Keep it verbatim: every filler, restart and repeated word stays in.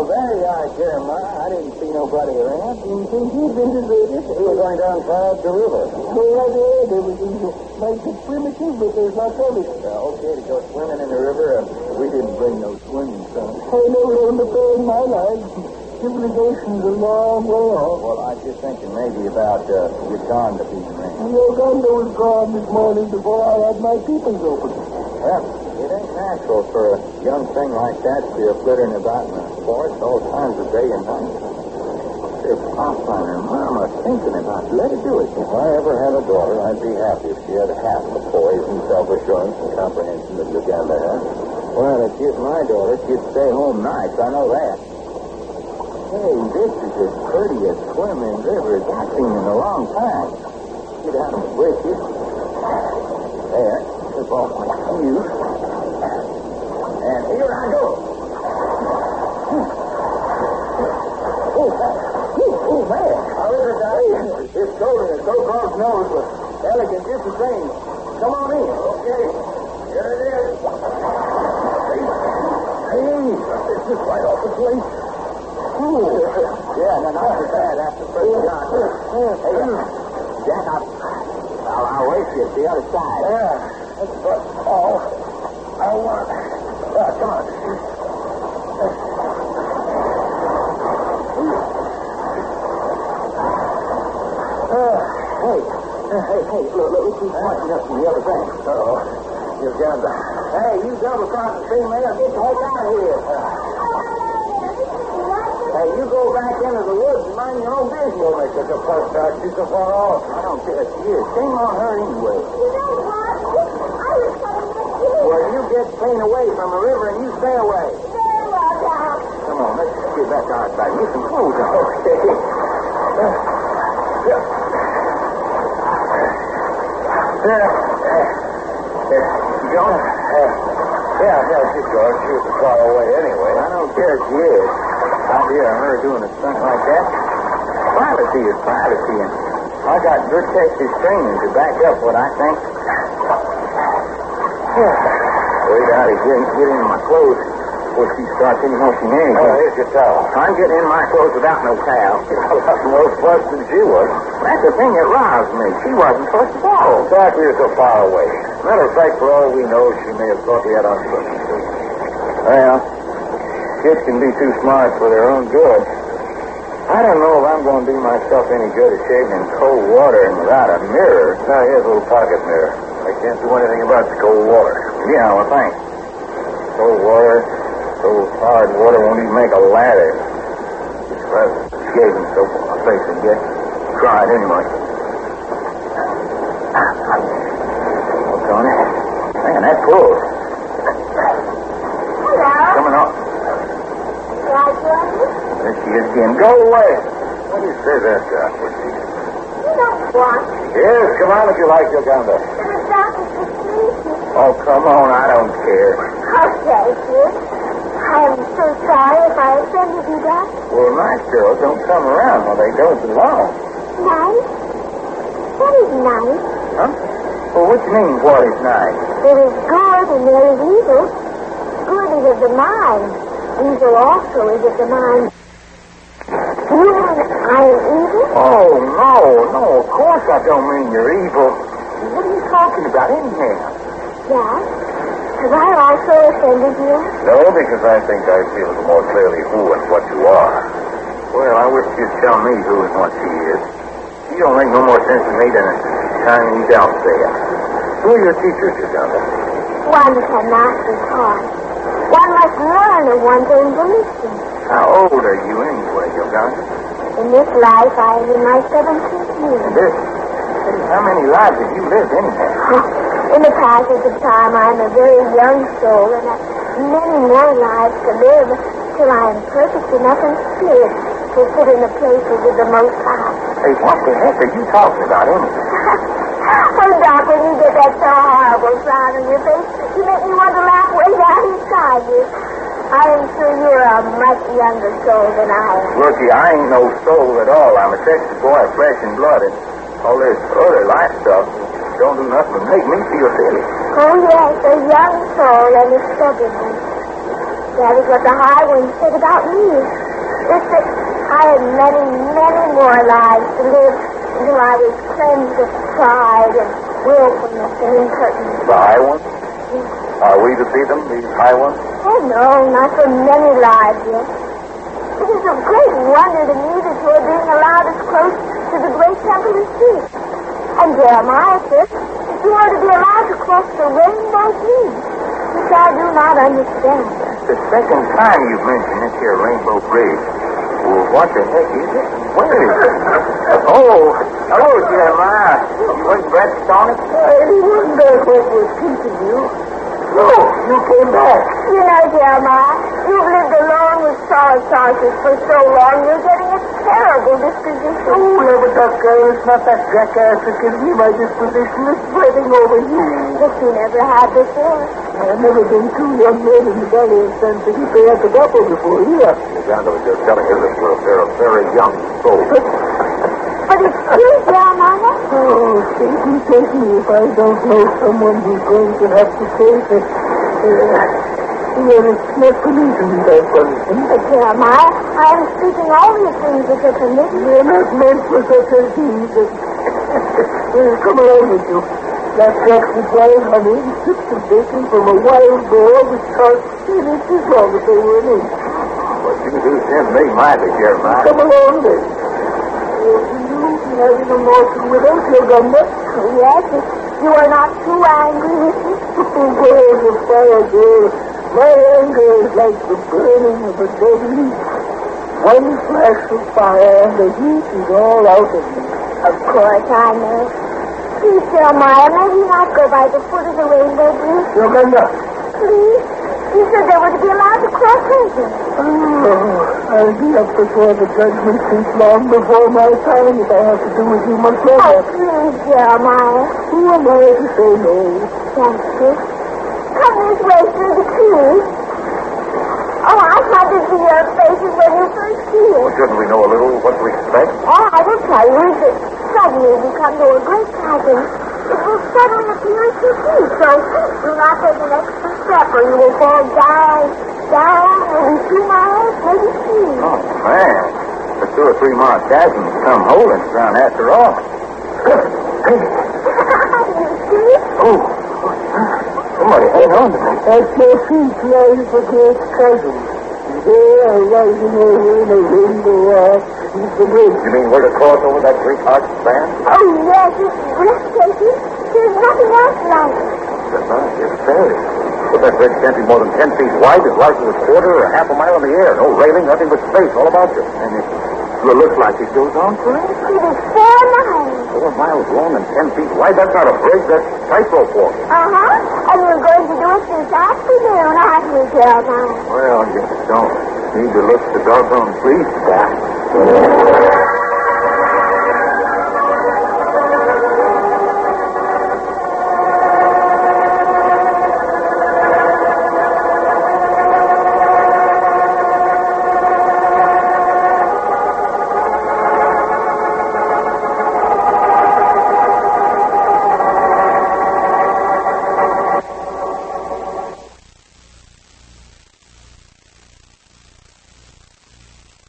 Oh, there you are, Jeremiah. I didn't see nobody around. You think you'd been deserted? We were going down toward the river. Well, I did. It was like the primitive, but there's not any. Uh, okay to go swimming in the river. Uh, we didn't bring no swimming trunks. I never learned to play in my life. Civilization's a long way off. Well, I was just thinking maybe about uh, Uganda being ran. Uganda was gone this morning before I had my peepers open. Well, it ain't natural for a young thing like that to be flittering about in the forest all times of day and night. If Papa and her Mama thinking about it, let her do it. If I ever had a daughter, I'd be happy if she had half the poise and self-assurance and comprehension that Uganda has. Well, if she's my daughter, she'd stay home nights. I know that. Hey, this is as pretty a swimming river as I've seen in a long time. Get out of the britches. There. Slip off my shoes. And here I go. Oh, oh, oh, man. How is it, Daddy? It's cold and it's so close nose, but elegant just the same. Come on in. Okay. Here it is. Hey, it's just right off the place. Ooh. Yeah, no, not too bad after the first shot. Hey, Jack, I'll, I'll, I'll race you to the other side. Yeah, that's about all I want. Yeah, come on. Uh, hey, hey, hey, look, look, look who's pointing up from the other bank. Uh-oh. Uganda. Hey, you double cross the stream, man. Get the heck out of here. Hey, you go back into the woods and mind your own business. You'll make such a fuss, Doc. She's so far off. I don't care if she is. Shame on her anyway. You know what? I was coming with you. Well, you get clean away from the river and you stay away. Very well, Doc. Come on, let's get back outside. Get some clothes on. Okay. Uh, yeah. There. Uh, John? Uh, yeah, yeah, she's going. She was far away anyway. I don't care if she is. Idea of her doing a stunt like that. Privacy is privacy, and I got good Texas training to back up what I think. Wait out of here and get in my clothes before she starts any motion anything. Oh, here's your towel. I'm getting in my clothes without no towel. More fuss than she was. That's the thing that roused me. She wasn't first of all. Exactly, you're so far away. Matter of fact, for all we know, she may have thought we had on something. Well, kids can be too smart for their own good. I don't know if I'm going to do myself any good at shaving in cold water and without a mirror. Now, here's a little pocket mirror. I can't do anything about the cold water. Yeah, well, thanks. Cold water, cold hard water won't even make a lather. Just rather shaving soap on my face and get cried anyway. Oh, Tony. Man, that pulls. Hello. Coming up. There she is again. Go away. What do you say that, Doc? You don't want. Yes, come on if you like, Uganda. The doctor's sleepy. Oh, come on. I don't care. Okay, kid. I'm so sorry if I offended you, Doc. Well, nice girls don't come around when they don't belong. Nice? What is nice? Huh? Well, what do you mean, what is nice? There is good and there is evil. Good is of the mind. Evil also is of the mind. Do you mean I am evil? Oh, no, no, of course I don't mean you're evil. What are you talking about anyhow? Yes. Have I also offended you? No, because I think I see a little more clearly who and what you are. Well, I wish you'd tell me who and what she is. You don't make no more sense to me than a Chinese outfit. Who are your teachers, Uganda? One can master taught. One must learn of one's own volition. How old are you anyway, Uganda? In this life, I am in my seventeenth year. And this? How many lives have you lived anyhow? In the passage of time, I am a very young soul, and I have many more lives to live till I am perfect enough in spirit to sit in the places of the Most High. Hey, what the heck are you talking about anyway? Oh, Doc, when you get that so horrible frown on your face, you make me want to laugh way down inside you. I am sure you're a much younger soul than I am. Rookie, I ain't no soul at all. I'm a Texas boy, flesh and blood, and all this other life stuff don't do nothing but make me feel silly. Oh, yes, a young soul and a stubborn one. That is what the high one said about me. It said I had many, many more lives to live until I was cleansed of pride and willfulness and impertinence. The high ones? Are we to see them, these high ones? Oh, no, not for many lives yet. It is a great wonder to me that you are being allowed as close to the great temple as this. And Jeremiah says that you are to be allowed to cross the rainbow bridge, which I do not understand. The second time you've mentioned this here rainbow bridge. Well, what the heck is it? Where is it? Oh, hello, Jeremiah. You went breakfast on it? Hey, wasn't that what was keeping you? No, you came back. You know, Jeremiah, you've lived alone with Sarah Sarkis for so long, you're getting a terrible disposition. Oh, never duck, girl. It's not that jackass that gives me my disposition. It's spreading over you. That you never had before. I've never been two young men in the valley of San Felipe at the Gulf before here. Uganda was just telling us that we're a pair of very young souls. But it's true, Jeremiah. Oh, Satan, take me if I don't know someone who's going to have to face it. Uh, well, it's not for me to be that punishment. But, Jeremiah, I am speaking only of things that are permitted. They're not meant for such a thing. Well, come along with you. That box of wild honey and chips of bacon from a wild boar which cost ten inches long if they were an inch. What you do send me mighty, Jeremiah. Come along then. Oh, you having a morsel with us, Uganda? Yes, if you are not too angry with me. Where's the fire, girl? My anger is like the burning of a dead leaf. One flash of fire and the heat is all out of me. Of course, I know. Please, Jeremiah, may we not go by the foot of the rainbow bridge? Uganda. Please? You said they were to be allowed to cross over. Oh, I'll be up before the judgment since long before my time if I have to do with you much Oh, longer. please, Jeremiah. Who am I to say no? Thank you. Come this way through the trees. Oh, I thought to see your faces when you first see Well, it. shouldn't we know a little what to expect? Oh, I will tell you that suddenly you come to a great chasm. It will suddenly appear at your feet, so do not take an extra step or you will fall down, down, maybe two miles, maybe three. Oh, man. The two or three mile chasm come holding around after all. You see? Oh, somebody hang on to me. At your feet lies the great chasm. There, rising over in a rainbow arc, is the bridge. You mean we're to cross over that great arch span? Oh, yes, it's breathtaking. There's nothing else like it. That's right, it's fairy. But that bridge can't be more than ten feet wide, as large as a quarter or half a mile in the air. No railing, nothing but space all about you. And it sure looks like it goes on forever. It is four miles. Four miles long and ten feet wide. That's not a bridge, that's tightrope walking. Uh-huh. And we're going to do it this afternoon, aren't we, Jeremiah? Well, you don't need to look the doggone pleased, Pat.